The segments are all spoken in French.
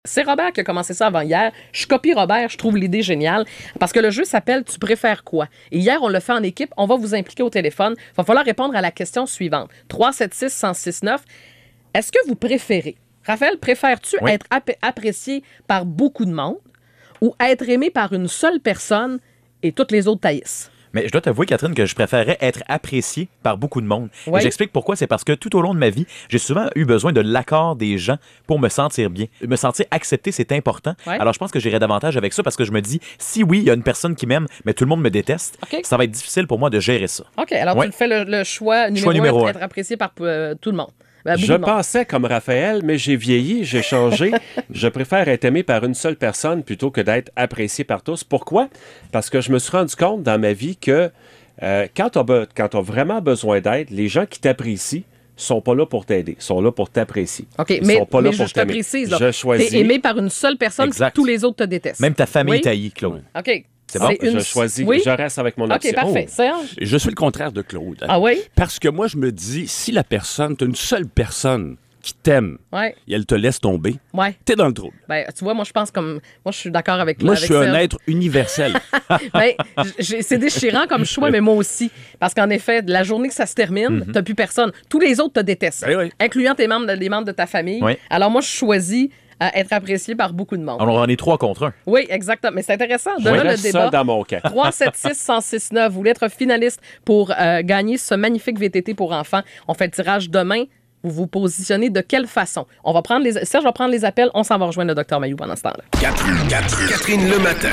C'est Robert qui a commencé ça avant hier. Je copie Robert, je trouve l'idée géniale. Parce que le jeu s'appelle « Tu préfères quoi? » Et hier, on l'a fait en équipe. On va vous impliquer au téléphone. Il va falloir répondre à la question suivante. 376-1069. Est-ce que vous préférez, Raphaël, préfères-tu être apprécié par beaucoup de monde ou être aimé par une seule personne et toutes les autres taillissent? Mais je dois t'avouer, Catherine, que je préférerais être apprécié par beaucoup de monde. Oui. Et j'explique pourquoi. C'est parce que tout au long de ma vie, j'ai souvent eu besoin de l'accord des gens pour me sentir bien. Me sentir accepté, c'est important. Ouais. Alors, je pense que j'irai davantage avec ça parce que je me dis, si oui, il y a une personne qui m'aime, mais tout le monde me déteste, ça va être difficile pour moi de gérer ça. OK, alors tu fais le choix numéro 1, être apprécié par tout le monde. Je pensais comme Raphaël, mais j'ai vieilli, j'ai changé. Je préfère être aimé par une seule personne plutôt que d'être apprécié par tous. Pourquoi? Parce que je me suis rendu compte dans ma vie que quand tu as vraiment besoin d'aide, les gens qui t'apprécient sont pas là pour t'aider, sont là pour t'apprécier. OK, Ils sont pas là pour je te précise, Je choisis. T'es aimé par une seule personne, puis tous les autres te détestent. Même ta famille taillit, Claude. OK. C'est bon? Je choisis, je reste avec mon option. OK, parfait. Serge? Je suis le contraire de Claude. Ah oui? Parce que moi, je me dis, si la personne, t'as une seule personne qui t'aime et elle te laisse tomber, t'es dans le trouble. Ben, tu vois, moi, je pense comme... Moi, je suis d'accord avec moi, je suis un Serge. être universel. Ben, c'est déchirant comme choix, mais moi aussi. Parce qu'en effet, la journée que ça se termine, t'as plus personne. Tous les autres te détestent, incluant les membres de ta famille. Oui. Alors moi, je choisis à être apprécié par beaucoup de monde. Alors, on est 3 contre 1. Oui, exactement. Mais c'est intéressant. Demain, le débat. Ça dans mon cas. 376-1069. Vous voulez être finaliste pour gagner ce magnifique VTT pour enfants. On fait le tirage demain. Vous vous positionnez de quelle façon? On va prendre Serge va prendre les appels. On s'en va rejoindre le Dr Mayou pendant ce temps-là. Catherine le matin.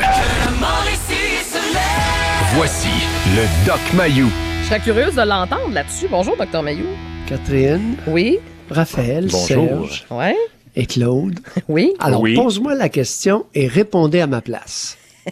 Voici le Doc Mayou. Je serais curieuse de l'entendre là-dessus. Bonjour, Dr Mayou. Catherine. Oui. Raphaël. Bonjour. Serge. Ouais. Et Claude. Oui. Alors, pose-moi la question et répondez à ma place.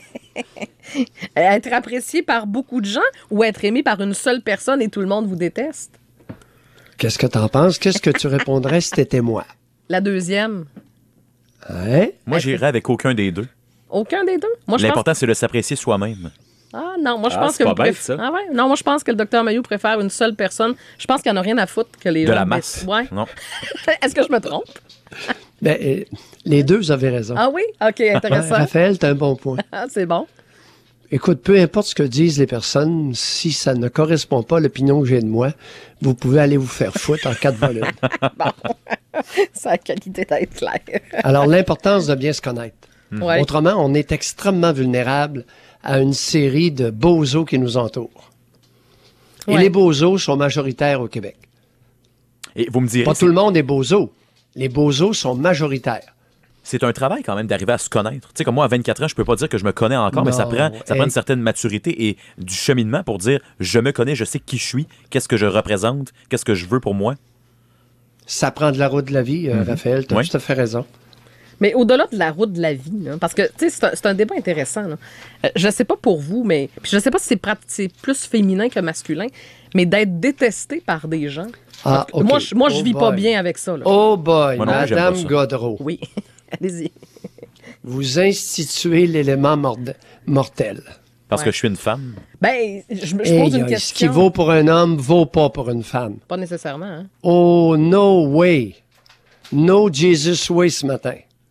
Être apprécié par beaucoup de gens ou être aimé par une seule personne et tout le monde vous déteste? Qu'est-ce que t'en penses? Qu'est-ce que tu répondrais si t'étais moi? La deuxième. Ouais. Moi, j'irais avec aucun des deux. Aucun des deux? Moi, l'important, c'est de s'apprécier soi-même. Ah non, moi je pense que pas bête, ça. Ah ouais, non, moi je pense que le Dr Mayou préfère une seule personne. Je pense qu'il n'y en a rien à foutre que les De gens la masse. Ouais. Non. Est-ce que je me trompe? Ben, les deux, vous avez raison. Ah oui? OK, intéressant. Raphaël, t'as un bon point. Ah, c'est bon. Écoute, peu importe ce que disent les personnes, si ça ne correspond pas à l'opinion que j'ai de moi, vous pouvez aller vous faire foutre en 4 volumes. Bon. C'est la qualité d'être clair. Alors, l'importance de bien se connaître. Ouais. Autrement, on est extrêmement vulnérable à une série de bozos qui nous entourent. Et les bozos sont majoritaires au Québec. Et vous me direz... Pas tout le monde est bozo. Les bozos sont majoritaires. C'est un travail quand même d'arriver à se connaître. Tu sais, comme moi, à 24 ans, je peux pas dire que je me connais encore, mais ça prend une certaine maturité et du cheminement pour dire je me connais, je sais qui je suis, qu'est-ce que je représente, qu'est-ce que je veux pour moi. Ça prend de la route de la vie, Raphaël, tu as tout à fait raison. Mais au-delà de la route de la vie, là, parce que tu sais, c'est un débat intéressant. Là. Je sais pas pour vous, mais puis je sais pas si c'est plus féminin que masculin, mais d'être détesté par des gens. Ah, okay. Moi, je vis pas bien avec ça. Là. Oh boy, moi non, Madame Godreau. Oui, allez-y. Vous instituez l'élément mortel. Parce que je suis une femme. Ben, je pose une question. Ce qui vaut pour un homme vaut pas pour une femme. Pas nécessairement, hein? Oh, no way. No Jesus way ce matin.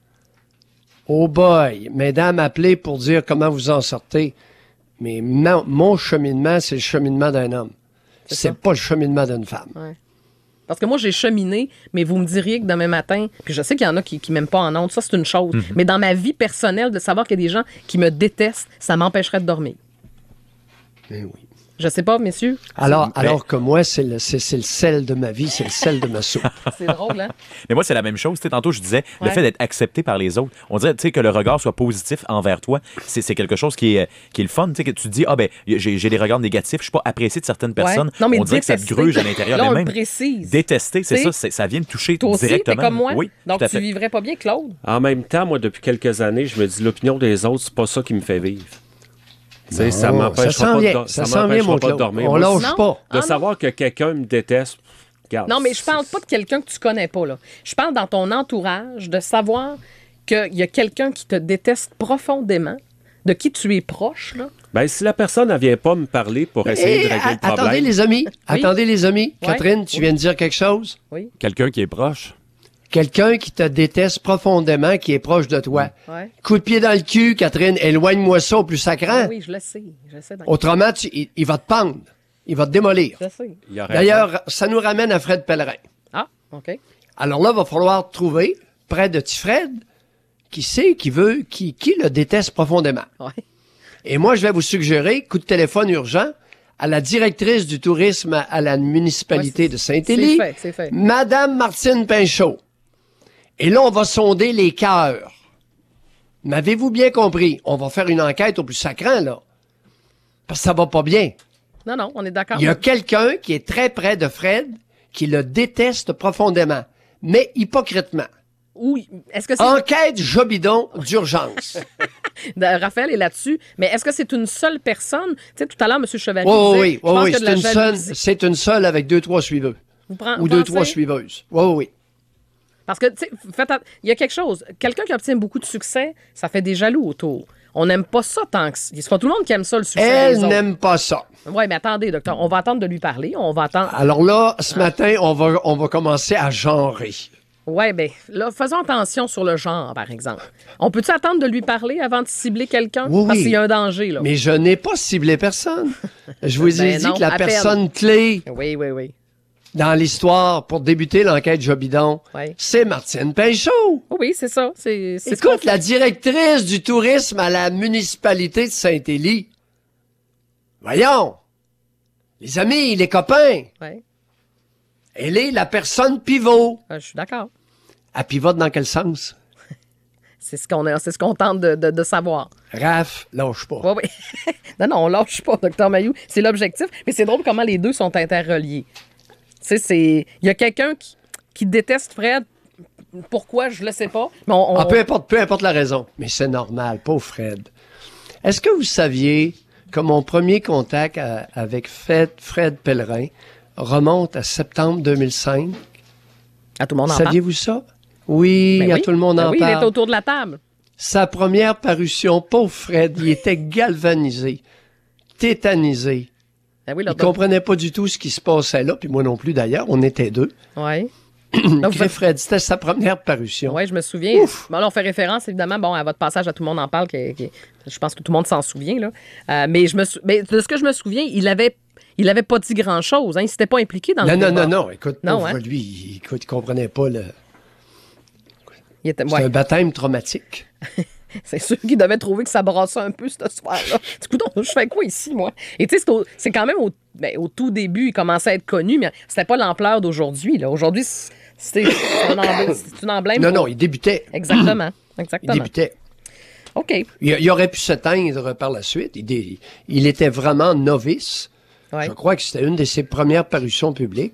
Oh boy, mesdames, appelez pour dire comment vous en sortez. Mais mon cheminement, c'est le cheminement d'un homme. C'est pas le cheminement d'une femme. Ouais. Parce que moi, j'ai cheminé, mais vous me diriez que demain matin, puis je sais qu'il y en a qui m'aiment pas en honte, ça c'est une chose. Mais dans ma vie personnelle, de savoir qu'il y a des gens qui me détestent, ça m'empêcherait de dormir. Eh oui. Je sais pas, messieurs. Alors que moi, c'est le sel de ma vie, c'est le sel de ma soupe. C'est drôle, hein? Mais moi, c'est la même chose. Tu sais, tantôt, je disais, le fait d'être accepté par les autres, on dirait que le regard soit positif envers toi, c'est quelque chose qui est le fun. Tu sais, que tu te dis, ah ben, j'ai des regards négatifs, je suis pas apprécié de certaines personnes. Non, mais on dirait que ça te gruge à l'intérieur. Là, on mais le même précise. détester, c'est ça vient te toucher toi aussi, directement. t'es comme moi. Oui, donc, tout à tu fait. vivrais pas bien, Claude? En même temps, moi, depuis quelques années, je me dis, l'opinion des autres, c'est pas ça qui me fait vivre. Tu sais, ça m'empêchera pas de dormir. On lâche pas. De savoir que quelqu'un me déteste. Regarde, non, mais je parle pas de quelqu'un que tu connais pas, là. Je parle dans ton entourage de savoir qu'il y a quelqu'un qui te déteste profondément, de qui tu es proche, là. Ben, si la personne ne vient pas me parler pour essayer de régler le problème... Attendez, les amis. Catherine, tu viens de dire quelque chose? Oui. Quelqu'un qui est proche. Quelqu'un qui te déteste profondément, qui est proche de toi. Ouais. Coup de pied dans le cul, Catherine, éloigne-moi ça au plus sacrant. Oui, je le sais. Autrement, il va te pendre. Il va te démolir. Je sais. D'ailleurs, ça nous ramène à Fred Pellerin. Ah, OK. Alors là, il va falloir trouver, près de petit Fred, qui le déteste profondément. Ouais. Et moi, je vais vous suggérer, coup de téléphone urgent, à la directrice du tourisme à la municipalité de Saint-Élie, c'est fait. Madame Martine Pinchot. Et là, on va sonder les cœurs. M'avez-vous bien compris? On va faire une enquête au plus sacrant, là. Parce que ça va pas bien. Non, on est d'accord. Il y a quelqu'un qui est très près de Fred, qui le déteste profondément, mais hypocritement. Oui. Est-ce que c'est... Enquête Jobidon d'urgence. Raphaël est là-dessus, mais est-ce que c'est une seule personne? Tu sais, tout à l'heure, M. Chevalier disait... Oui, c'est une seule avec 2-3 suiveux. Ou 2-3 suiveuses. Oui. Parce que, tu sais, il y a quelque chose. Quelqu'un qui obtient beaucoup de succès, ça fait des jaloux autour. On n'aime pas ça tant que... C'est pas tout le monde qui aime ça, le succès. Elle n'aime pas ça. Oui, mais attendez, docteur, on va attendre de lui parler. Alors là, ce matin, on va commencer à genrer. Oui, bien, là, faisons attention sur le genre, par exemple. On peut-tu attendre de lui parler avant de cibler quelqu'un? Oui. Parce qu'il y a un danger, là. Mais je n'ai pas ciblé personne. Je vous ai dit que la personne clé... Oui. Dans l'histoire, pour débuter l'enquête Jobidon, c'est Martine Pinchot. Oui, c'est ça. Écoute, la directrice du tourisme à la municipalité de Saint-Élie. Voyons. Les amis, les copains. Oui. Elle est la personne pivot. Je suis d'accord. Elle pivote dans quel sens? C'est ce qu'on tente de savoir. Raph, lâche pas. Oui. non, on lâche pas, Dr Mailloux. C'est l'objectif. Mais c'est drôle comment les deux sont interreliés. Tu sais, il y a quelqu'un qui déteste Fred. Pourquoi, je le sais pas. Mais peu importe la raison. Mais c'est normal, pauvre Fred. Est-ce que vous saviez que mon premier contact avec Fred Pellerin remonte à septembre 2005? À tout le monde en parle. Saviez-vous ça? Oui, tout le monde en parle. Oui, il est autour de la table. Sa première parution, pauvre Fred, il était galvanisé, tétanisé. Ben oui, il comprenait pas du tout ce qui se passait là, puis moi non plus d'ailleurs, on était deux. Oui. Fred, c'était sa première parution. Oui, je me souviens. Bon, là, on fait référence évidemment à votre passage à Tout le monde en parle, je pense que tout le monde s'en souvient. Là. Mais de ce que je me souviens, il avait pas dit grand-chose. Hein. Il s'était pas impliqué dans le débat. Non. Écoute, lui, il comprenait pas le... C'est un baptême traumatique. C'est sûr qu'il devait trouver que ça brassait un peu ce soir-là. Du coup, je fais quoi ici, moi? Et tu sais, c'est quand même au tout début, il commençait à être connu, mais c'était pas l'ampleur d'aujourd'hui. Là. Aujourd'hui, c'est un emblème. Non, il débutait. Exactement. Il débutait. OK. Il aurait pu s'éteindre par la suite. Il était vraiment novice. Ouais. Je crois que c'était une de ses premières parutions publiques.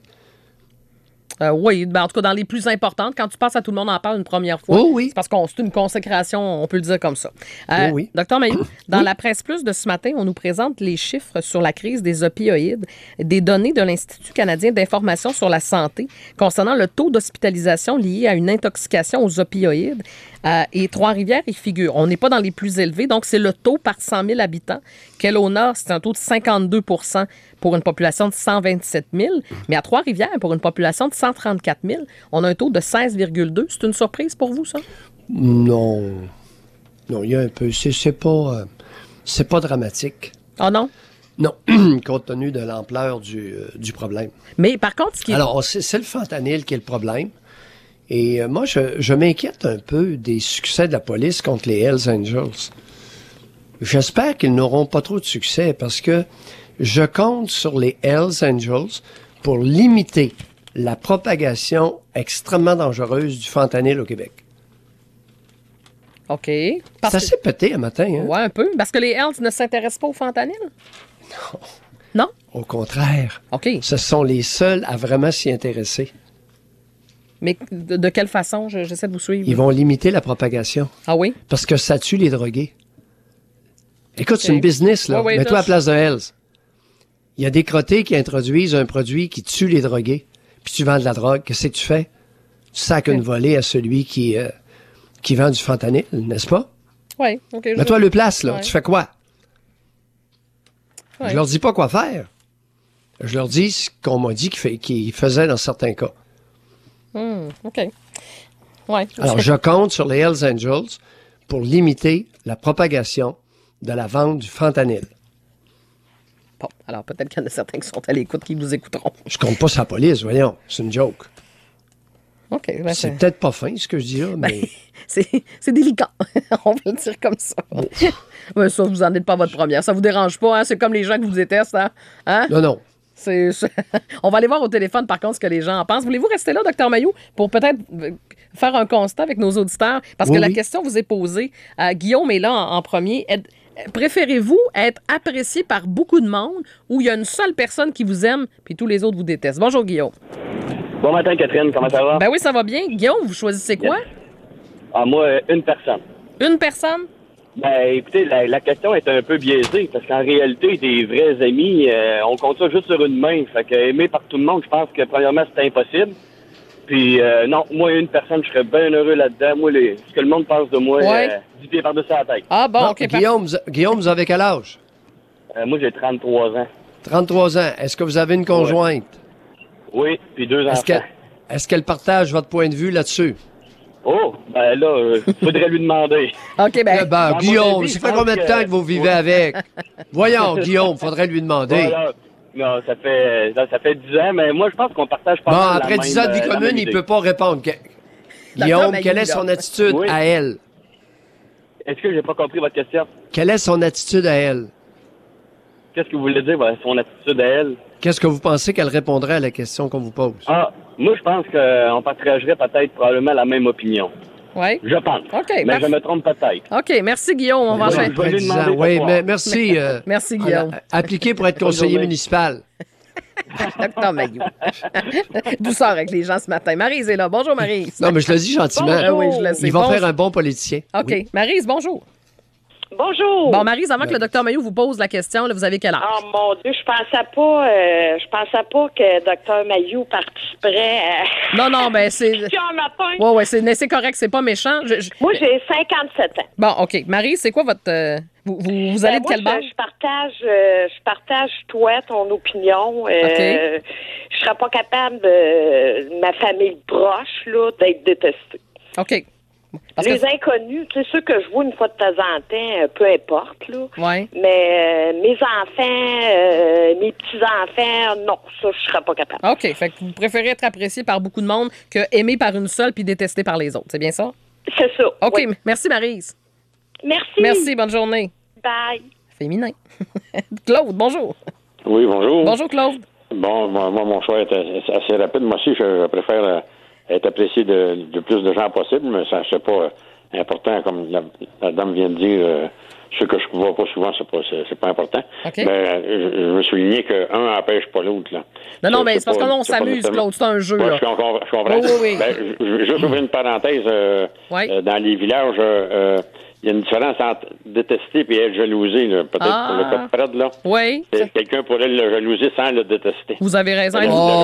Oui, en tout cas, dans les plus importantes, quand tu passes à Tout le monde en parle une première fois, c'est parce que c'est une consécration, on peut le dire comme ça. Docteur Mailloux, dans la Presse Plus de ce matin, on nous présente les chiffres sur la crise des opioïdes, des données de l'Institut canadien d'information sur la santé concernant le taux d'hospitalisation lié à une intoxication aux opioïdes. Et Trois-Rivières y figure. On n'est pas dans les plus élevés, donc c'est le taux par 100 000 habitants. Kelowna, c'est un taux de 52 pour une population de 127 000. Mais à Trois-Rivières, pour une population de 134 000, on a un taux de 16,2. C'est une surprise pour vous, ça? Non. Non, il y a un peu. C'est pas dramatique. Ah non? Non, compte tenu de l'ampleur du problème. Mais par contre, Alors, c'est le fentanyl qui est le problème. Et moi, je m'inquiète un peu des succès de la police contre les Hells Angels. J'espère qu'ils n'auront pas trop de succès parce que je compte sur les Hells Angels pour limiter la propagation extrêmement dangereuse du fentanyl au Québec. OK. C'est assez pété un matin, hein? Oui, un peu. Parce que les Hells ne s'intéressent pas au fentanyl? Non. Non? Au contraire. OK. Ce sont les seuls à vraiment s'y intéresser. Mais de quelle façon? J'essaie de vous suivre. Ils vont limiter la propagation. Ah oui? Parce que ça tue les drogués. Écoute, c'est une business, là. Mets-toi à la place de Hells. Il y a des crottés qui introduisent un produit qui tue les drogués. Puis tu vends de la drogue. Qu'est-ce que tu fais? Tu sacs une volée à celui qui vend du fentanyl, n'est-ce pas? Oui, OK. Mets-toi à le place, là. Ouais. Tu fais quoi? Ouais. Je leur dis pas quoi faire. Je leur dis ce qu'on m'a dit qu'ils faisaient dans certains cas. OK. Ouais, alors, je compte sur les Hells Angels pour limiter la propagation de la vente du fentanyl. Bon, alors peut-être qu'il y en a certains qui sont à l'écoute qui nous écouteront. Je compte pas sur la police, voyons. C'est une joke. OK. Ben c'est peut-être pas fin, ce que je dis là, mais... c'est délicat. On va le dire comme ça. Ouais, ça, vous n'en êtes pas votre première. Ça vous dérange pas, hein? C'est comme les gens qui vous détestent, hein? Non. On va aller voir au téléphone, par contre, ce que les gens en pensent. Voulez-vous rester là, Dr Mailloux, pour peut-être faire un constat avec nos auditeurs? Parce que la question vous est posée. Guillaume est là en premier. Préférez-vous être apprécié par beaucoup de monde ou il y a une seule personne qui vous aime puis tous les autres vous détestent? Bonjour, Guillaume. Bon matin, Catherine. Comment ça va? Ben oui, ça va bien. Guillaume, vous choisissez quoi? Moi, une personne. Une personne? Ben, écoutez, la question est un peu biaisée parce qu'en réalité, des vrais amis, on compte ça juste sur une main. Fait que aimer par tout le monde, je pense que premièrement, c'est impossible. Puis, non, moi, une personne, je serais bien heureux là-dedans. Moi, ce que le monde pense de moi, 10 pieds par-dessus la tête. Ah bon, OK. Guillaume, vous avez quel âge? Moi, j'ai 33 ans. 33 ans. Est-ce que vous avez une conjointe? Oui, puis 2 enfants. Est-ce qu'elle partage votre point de vue là-dessus? Oh, ben là, faudrait lui demander. OK, ben... Guillaume, ça fait combien de temps que vous vivez avec? Voyons, Guillaume, faudrait lui demander. Voilà. Non, ça fait 10 ans, mais moi, je pense qu'on partage pas mal après 10 ans de vie commune, il peut pas répondre. Guillaume, quelle est son attitude à elle? Est-ce que j'ai pas compris votre question? Quelle est son attitude à elle? Qu'est-ce que vous voulez dire, son attitude à elle? Qu'est-ce que vous pensez qu'elle répondrait à la question qu'on vous pose? Moi, je pense qu'on partagerait peut-être probablement la même opinion. Oui. Je pense. OK. Mais je me trompe peut-être. OK. Merci, Guillaume. On va enchaîner. Oui, mais merci. Merci, Guillaume. Appliqué pour être conseiller municipal. Docteur Mailloux. Douceur avec les gens ce matin. Maryse est là. Bonjour, Maryse. Non, mais je le dis gentiment. Oui, je le sais. Il va faire un bon politicien. OK. Oui. Maryse, bonjour. Bonjour. Bon, Maryse, avant que le docteur Mailloux vous pose la question, là, vous avez quel âge? Oh mon Dieu, je pensais pas que docteur Mailloux participerait à... Non, ben c'est... Ouais, c'est correct, c'est pas méchant. Moi, j'ai 57 ans. Bon, OK. Maryse, c'est quoi votre... Vous allez de quelle base? Je partage toi, ton opinion. Je serais pas capable ma famille proche, là, d'être détestée. OK. Les inconnus, tu sais, ceux que je vois une fois de temps en temps, peu importe, là. Ouais. Mais mes enfants, mes petits-enfants, non, ça, je serais pas capable. OK. Fait que vous préférez être apprécié par beaucoup de monde que aimé par une seule puis détesté par les autres. C'est bien ça? C'est ça. OK. Oui. Merci, Maryse. Merci. Merci. Bonne journée. Bye. Féminin. Claude, bonjour. Oui, bonjour. Bonjour, Claude. Bon, moi, mon choix est assez rapide. Moi aussi, je préfère être apprécié de plus de gens possible, mais ça, c'est pas important, comme la dame vient de dire. Ceux que je ne vois pas souvent, c'est pas important. Okay. Mais je veux souligner qu'un n'empêche pas l'autre. Là. Non, mais c'est parce qu'on s'amuse, Claude. C'est un jeu. Ouais, là. Je comprends. Oui. Je veux juste ouvrir une parenthèse. Dans les villages, il y a une différence entre détester et être jalousé. Peut-être pour le cas de Fred, là. Oui. Quelqu'un pourrait le jalouser sans le détester. Vous avez raison.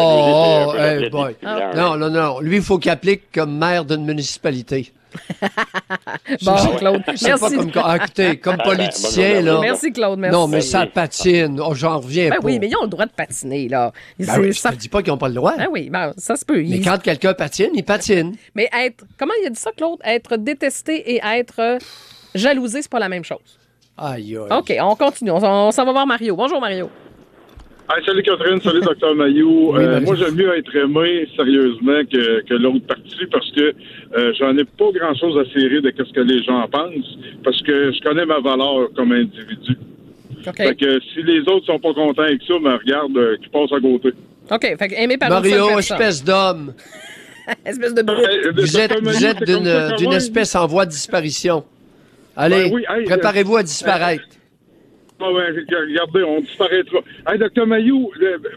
Non. Lui, il faut qu'il applique comme maire d'une municipalité. Bon, Claude, c'est merci. Pas écoutez, comme politicien, là. Merci, Claude, merci. Non, mais ça patine. J'en reviens pas. Oui, mais ils ont le droit de patiner, là. Ça ne dit pas qu'ils n'ont pas le droit. Oui, ça se peut. Mais quand quelqu'un patine, il patine. Mais comment il a dit ça, Claude? Être détesté et être jalousé, c'est pas la même chose. Aïe. OK, on continue. On s'en va voir Mario. Bonjour, Mario. Hey, salut Catherine, salut Dr Mailloux. Moi, j'aime mieux être aimé sérieusement que l'autre partie parce que j'en ai pas grand-chose à cirer de ce que les gens pensent parce que je connais ma valeur comme individu. Okay. Fait que si les autres sont pas contents avec ça, ben regarde, qu'ils passent à côté. OK, fait que aimé par Mario, une seule personne. espèce d'homme. Espèce de brute. Vous êtes d'une espèce en voie de disparition. Allez, préparez-vous à disparaître. Regardez, on disparaîtra. Hey, Dr Mailloux,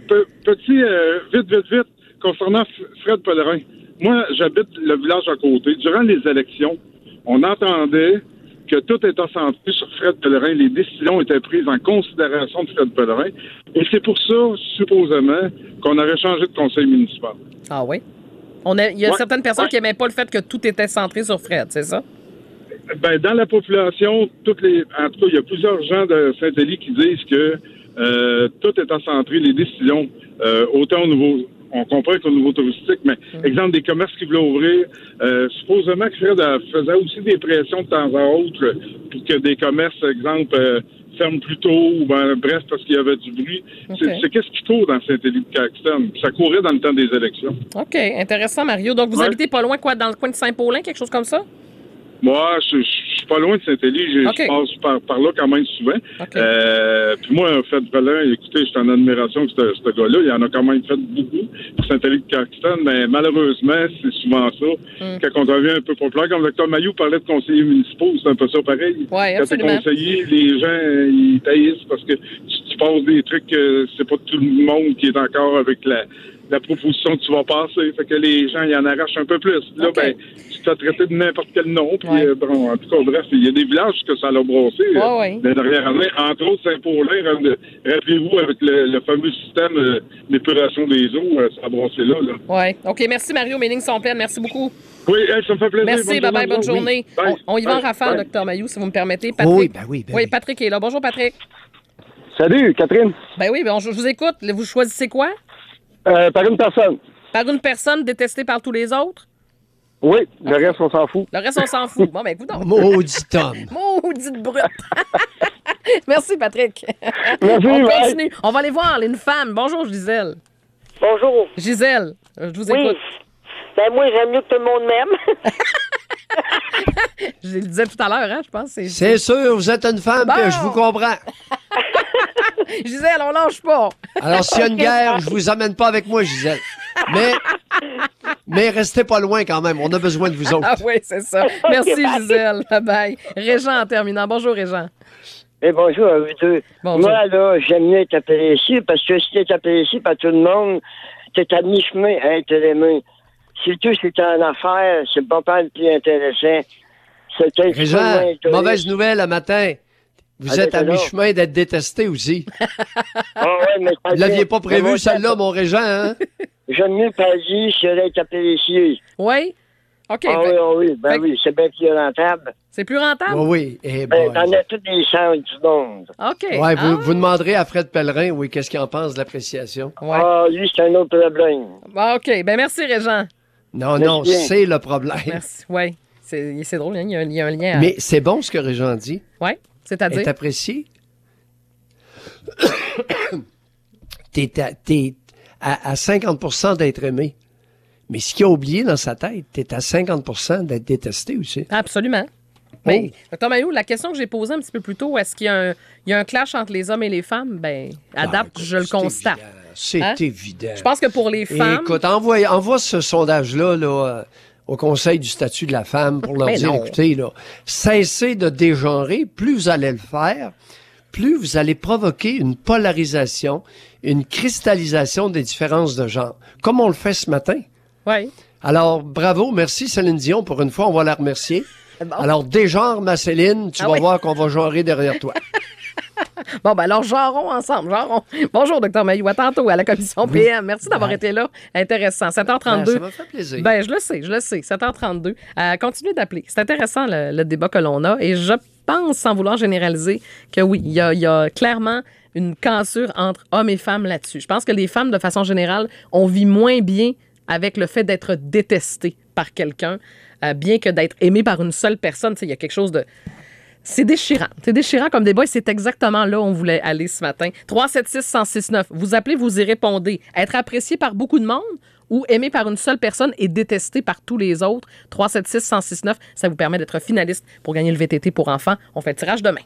vite, concernant Fred Pellerin. Moi, j'habite le village à côté. Durant les élections, on entendait que tout était centré sur Fred Pellerin. Les décisions étaient prises en considération de Fred Pellerin. Et c'est pour ça, supposément, qu'on aurait changé de conseil municipal. Ah oui? Il y a certaines personnes qui n'aimaient pas le fait que tout était centré sur Fred, c'est ça? Ben, dans la population, en tout cas, il y a plusieurs gens de Saint-Élie qui disent que tout est centré, les décisions, autant au niveau on comprend qu'au niveau touristique, mais exemple, des commerces qui voulaient ouvrir, supposément que Fred faisait aussi des pressions de temps à autre pour que des commerces, exemple, ferment plus tôt, ou bref, parce qu'il y avait du bruit. Okay. C'est qu'est-ce qui court dans Saint-Élie-de-Caxton? Ça courait dans le temps des élections. OK, intéressant, Mario. Donc, vous habitez pas loin, quoi, dans le coin de Saint-Paulin, quelque chose comme ça? Moi, je suis pas loin de Saint-Élie. Je passe par là quand même souvent. Puis moi, Fred Pellerin, écoutez, je suis en admiration de ce gars-là. Il en a quand même fait beaucoup pour Saint-Élie-de-Caxton, mais malheureusement, c'est souvent ça. Quand on devient un peu populaire, comme le Dr Mailloux parlait de conseillers municipaux, c'est un peu ça pareil. Ouais, quand t'es conseiller, les gens, ils taillissent parce que tu passes des trucs que c'est pas tout le monde qui est encore avec la proposition que tu vas passer. Fait que les gens, ils en arrachent un peu plus. Là, tu t'as traité de n'importe quel nom. Puis, en tout cas, bref, il y a des villages que ça l'a brossé. La dernière année, entre autres, Saint-Paulin, rappelez-vous, avec le fameux système d'épuration des eaux, ça a brossé là. Oui. OK, merci, Mario. Mes lignes sont pleines. Merci beaucoup. Oui, ça me fait plaisir. Merci, bye-bye, bonne journée. Oui. On y va en rafale, Dr Mailloux, si vous me permettez. Patrick. Oui, Patrick est là. Bonjour, Patrick. Salut, Catherine. Oui, je vous écoute. Vous choisissez quoi? Par une personne. Par une personne détestée par tous les autres? Oui, le reste, on s'en fout. Le reste, on s'en fout. Bon, écoute donc. Maudit homme. Maudite brute. Merci, Patrick. Merci, on continue. On va aller voir une femme. Bonjour, Gisèle. Bonjour. Gisèle, je vous écoute. Moi, j'aime mieux que tout le monde m'aime. Je le disais tout à l'heure, hein, je pense. C'est sûr, vous êtes une femme, que je vous comprends. Gisèle, on lâche pas. Alors, s'il y a une guerre, je vous amène pas avec moi, Gisèle. Mais restez pas loin quand même. On a besoin de vous autres. Ah oui, c'est ça. Merci, Gisèle. Bye-bye. Régent en terminant. Bonjour, Régent. Bonjour à vous deux. Bonjour. Moi, là, j'aime mieux être apprécié parce que si t'es apprécié par tout le monde, t'es à mi-chemin à être aimé. Surtout si t'es en affaires, c'est pas mal plus intéressant. Régent, mauvaise nouvelle le matin. Vous êtes à mi-chemin d'être détesté aussi. Mais vous l'aviez pas prévu, celle-là, mon Régent, hein? J'aime mieux pas dire si elle est appréciée. Oui? OK. Oui, c'est bien plus rentable. C'est plus rentable? Oui. T'en as tous les chances du monde. OK. Oui, vous demanderez à Fred Pellerin, qu'est-ce qu'il en pense de l'appréciation. Lui, c'est un autre problème. OK. Merci, Régent. Non, c'est le problème. Merci. Oui. C'est drôle, hein? Il y a un lien. Mais c'est bon ce que Régent dit. Oui, c'est-à-dire? Est apprécié. T'es à 50% d'être aimé. Mais ce qu'il a oublié dans sa tête, t'es à 50% d'être détesté aussi. Absolument. Mais, Dr Mailloux, la question que j'ai posée un petit peu plus tôt, est-ce qu'il y a un clash entre les hommes et les femmes? À date, je le constate. C'est évident. Je pense que pour les femmes... Écoute, envoie ce sondage-là au Conseil du statut de la femme pour leur dire, écoutez, cessez de dégenrer. Plus vous allez le faire, plus vous allez provoquer une polarisation, une cristallisation des différences de genre, comme on le fait ce matin. Oui. Alors, bravo, merci Céline Dion. Pour une fois, on va la remercier. Bon. Alors, dégenre, ma Céline, tu vas voir qu'on va genrer derrière toi. Alors, genrons ensemble, genrons. Bonjour, Dr Mailloux. À tantôt à la commission PM. Merci d'avoir été là. Intéressant. 7h32. Ça m'a fait plaisir. Je le sais. 7h32. Continuez d'appeler. C'est intéressant, le débat que l'on a. Et je pense, sans vouloir généraliser, que oui, il y a clairement une cassure entre hommes et femmes là-dessus. Je pense que les femmes, de façon générale, on vit moins bien avec le fait d'être détesté par quelqu'un, bien que d'être aimé par une seule personne. Il y a quelque chose de... C'est déchirant. C'est déchirant comme débat et c'est exactement là où on voulait aller ce matin. 376-1069. Vous appelez, vous y répondez. Être apprécié par beaucoup de monde ou aimé par une seule personne et détesté par tous les autres. 376-1069. Ça vous permet d'être finaliste pour gagner le VTT pour enfants. On fait le tirage demain.